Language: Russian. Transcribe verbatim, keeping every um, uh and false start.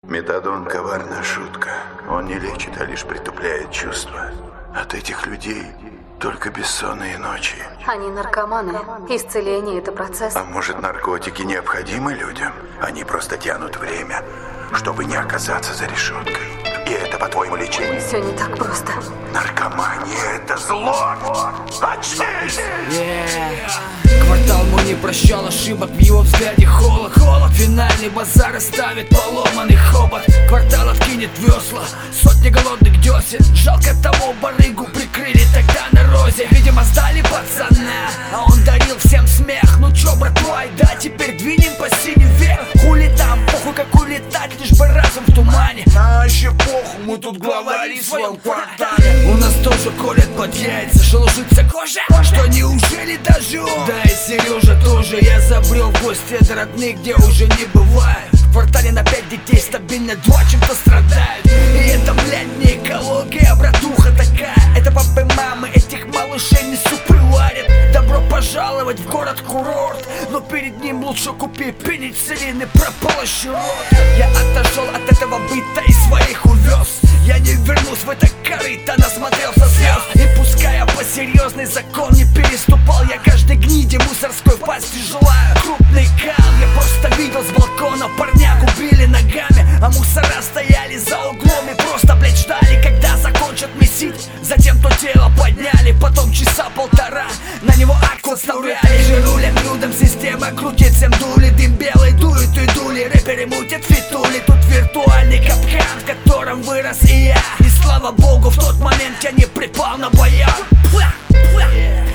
Метадон — коварная шутка. Он не лечит, а лишь притупляет чувства. От этих людей только бессонные ночи. Они наркоманы. Исцеление — это процесс. А может, наркотики необходимы людям? Они просто тянут время, чтобы не оказаться за решеткой. И это, по-твоему, лечение? Все не так просто. Наркомания — это зло! Очнись! Yeah. Квартал мой не прощал ошибок, в его взгляде холод, холод. Финальный базар оставит поломанный хобот. Квартал откинет весла, сотни голодных десен. Жалко того барыгу прикрыли тогда на розе. Видимо, сдали пацана, а он дарил всем смех. Ну чё, братва, да, теперь двинем по синеве. Хули там, похуй как улетать, лишь бы разум в тумане. А еще похуй, мы тут главари в своем квартале. У нас тоже колят под яйца, шелушится кожа. Что, неужели даже он? Да и Сережа тоже. Я забрел в гости от родных, где уже не бывает. В квартале на пять детей стабильно два чем-то страдают. И это, блядь, не экология, братуха такая. Это папы, мамы, этих малышей не супы варят. Добро пожаловать в город-курорт, но перед ним лучше купи пенициллин и прополощи рот. Я отошел от этого быта и своих увез. Я не вернусь в это корыто, насмотрелся слез. И пускай я посерьезный закон не переступал, я каждой гниде мусорской в пасти желаю крупный кал. Я просто видел с балкона парняк убили ногами, а мусора стояли за углом и просто, блядь, ждали, когда закончат месить. Затем то тело подняли, потом часа полтора на него акт составляли. Же рулем людям система крутит, всем дули, дым белый дует и дули. Рэперы мутят фитули, тут виртуальный капкан, в котором вырос и я. И слава богу, в тот момент я не припал на баян.